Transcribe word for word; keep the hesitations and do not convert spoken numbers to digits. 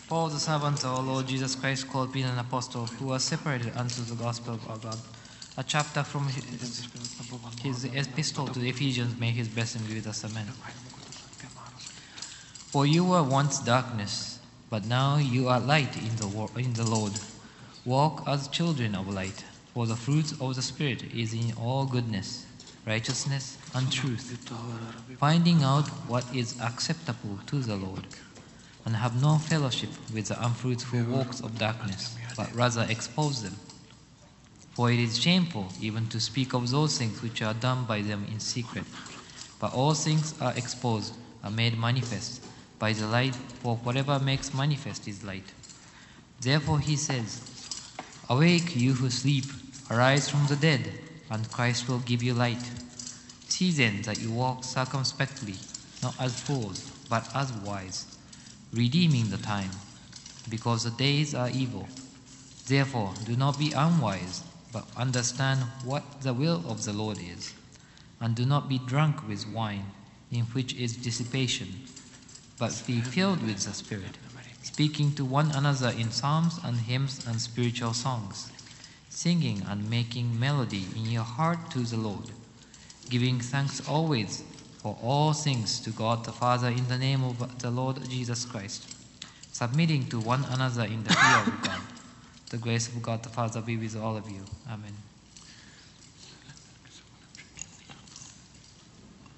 Paul, the servant of our Lord Jesus Christ, called being an apostle, who was separated unto the gospel of our God. A chapter from his, his epistle to the Ephesians. May his blessing be with us. Amen. For you were once darkness, but now you are light in the, in the Lord. Walk as children of light, for the fruit of the Spirit is in all goodness, righteousness, and truth, finding out what is acceptable to the Lord, and have no fellowship with the unfruitful works of darkness, but rather expose them. For it is shameful even to speak of those things which are done by them in secret. But all things are exposed, are made manifest by the light, for whatever makes manifest is light. Therefore he says, Awake, you who sleep, arise from the dead, and Christ will give you light. See then that you walk circumspectly, not as fools, but as wise, redeeming the time, because the days are evil. Therefore do not be unwise, but understand what the will of the Lord is. And do not be drunk with wine, in which is dissipation, but be filled with the Spirit, speaking to one another in psalms and hymns and spiritual songs, singing and making melody in your heart to the Lord, giving thanks always for all things to God the Father in the name of the Lord Jesus Christ, submitting to one another in the fear of God. The grace of God the Father be with all of you. Amen.